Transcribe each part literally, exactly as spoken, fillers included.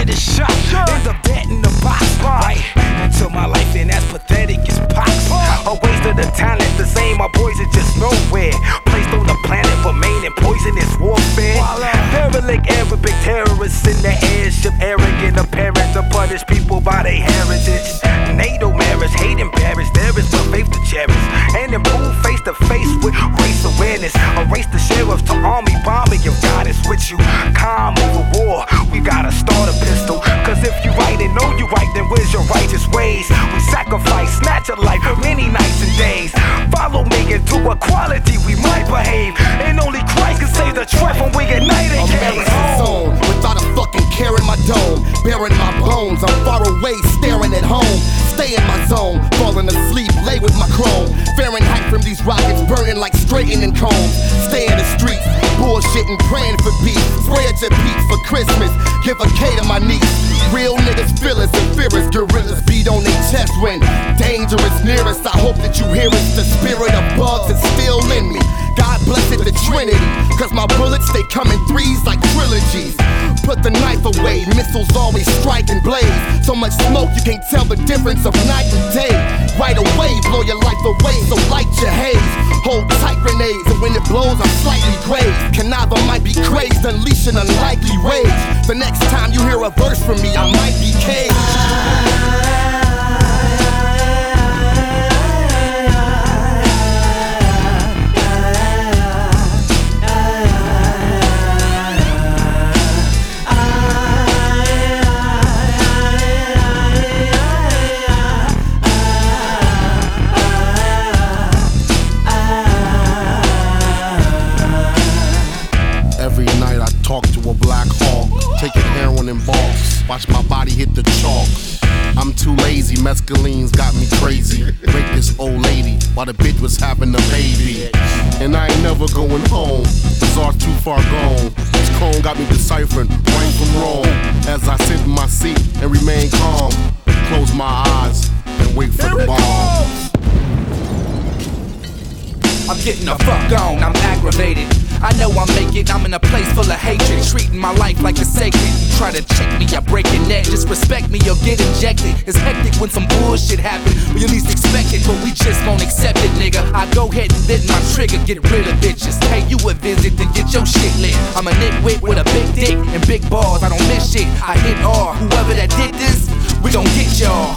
get a shot. End up dead in the box, right? Until my life ain't as pathetic as pox. A waste of the talent, the same, my boys are just nowhere. Placed on the planet, remaining poisonous warfare. Derelict Arabic terrorists in the airship, arrogant apparent to punish people by their heritage. NATO marriage, hate embarrassed, there is but faith to cherish. And improve face to face with race awareness. Erase the sheriffs to army bombing, your God is with you. Calm over war, we gotta start a pistol. Cause if you right and know you right, then where's your righteous ways? We sacrifice, snatch a life, many nights and days. Follow me into equality, we might behave. And only Christ can save the truth when we ignite a case. Zone, without a fucking care in my dome. Bearing my bones, I'm far away, staring at home. Stay in my zone, falling asleep, lay with my chrome. Fahrenheit from these rockets, burning like straightening combs. Stay in the streets, bullshitting, praying for peace. Spray at your peaks for Christmas, give a K to my niece. Real niggas fearless and fearless, gorillas beat on their chest when dangerous near us. I hope that you hear it, the spirit of bugs is still in me. God bless it, the Trinity, cause my bullets, they come in threes like trilogies. Put the knife away, missiles always strike and blaze. So much smoke you can't tell the difference of night and day. Right away, blow your life away, so light your haze. Hold tight grenades, and when it blows, I'm slightly grazed. Canava might be crazed, unleashing unlikely rage. The next time you hear a verse from me, I might be caged. Talk to a black hawk, taking heroin in balls. Watch my body hit the chalk. I'm too lazy, mescaline's got me crazy. Break this old lady while the bitch was having a baby. And I ain't never going home, Bazaar's too far gone. This cone got me deciphering right from wrong. As I sit in my seat and remain calm, close my eyes and wait for the bomb. I'm getting the fuck on, I'm aggravated. I know I make it, I'm in a place full of hatred. Treating my life like it's sacred. You try to check me, I break your neck. Disrespect me, you'll get injected. It's hectic when some bullshit happen, but you least expect it, but we just won't accept it, nigga. I go ahead and bend my trigger, get rid of bitches. Pay you a visit, then get your shit lit. I'm a nitwit with a big dick and big balls, I don't miss shit. I hit all, whoever that did this, we gon' get y'all.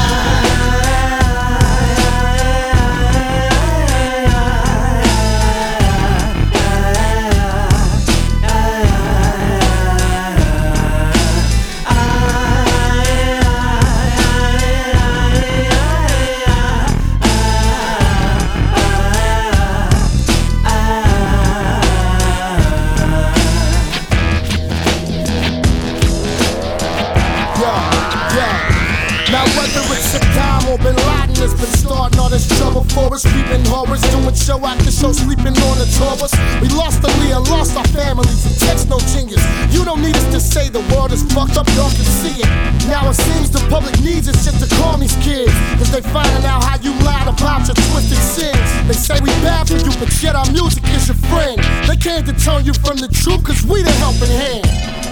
Bin Laden has been starting all this trouble for us. We've been horrors, doing show after show, sleeping on the tours. We lost the Leah, lost our families, and text no genius. You don't need us to say the world is fucked up, y'all can see it. Now it seems the public needs us just to calm these kids, cause they finding out how you lied about your twisted sins. They say we bad for you, but yet our music is your friend. They can't deter you from the truth, cause we the helping hand.